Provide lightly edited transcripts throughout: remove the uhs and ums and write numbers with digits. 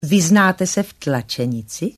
Vyznáte se v tlačenici?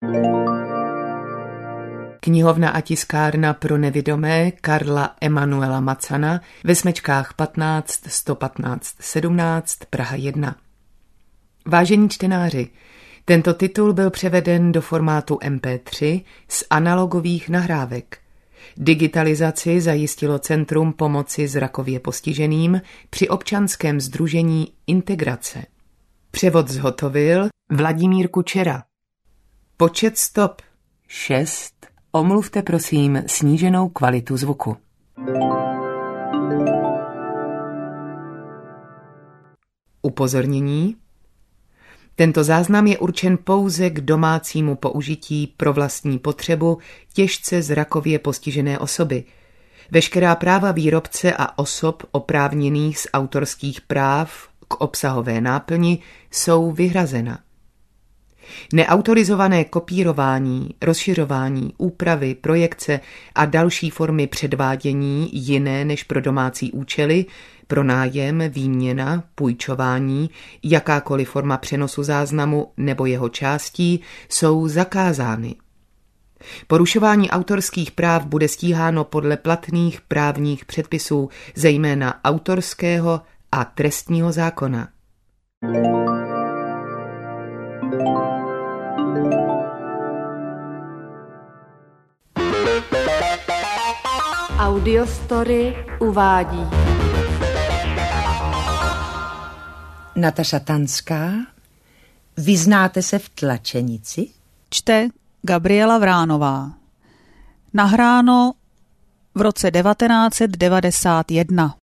Knihovna a tiskárna pro nevidomé Karla Emanuela Macana ve Smečkách 15 115 17 Praha 1. Vážení čtenáři, tento titul byl převeden do formátu MP3 z analogových nahrávek. Digitalizaci zajistilo Centrum pomoci zrakově postiženým při občanském sdružení Integrace. Převod zhotovil Vladimír Kučera. Počet stop 6. Omluvte prosím sníženou kvalitu zvuku. Upozornění. Tento záznam je určen pouze k domácímu použití pro vlastní potřebu těžce zrakově postižené osoby. Veškerá práva výrobce a osob oprávněných z autorských práv k obsahové náplni jsou vyhrazena. Neautorizované kopírování, rozšiřování, úpravy, projekce a další formy předvádění jiné než pro domácí účely, pronájem, výměna, půjčování, jakákoliv forma přenosu záznamu nebo jeho částí jsou zakázány. Porušování autorských práv bude stíháno podle platných právních předpisů, zejména autorského a trestního zákona. Audiostory uvádí Nataša Tanská. Vyznáte se v tlačenici? Čte Gabriela Vránová. Nahráno v roce 1991.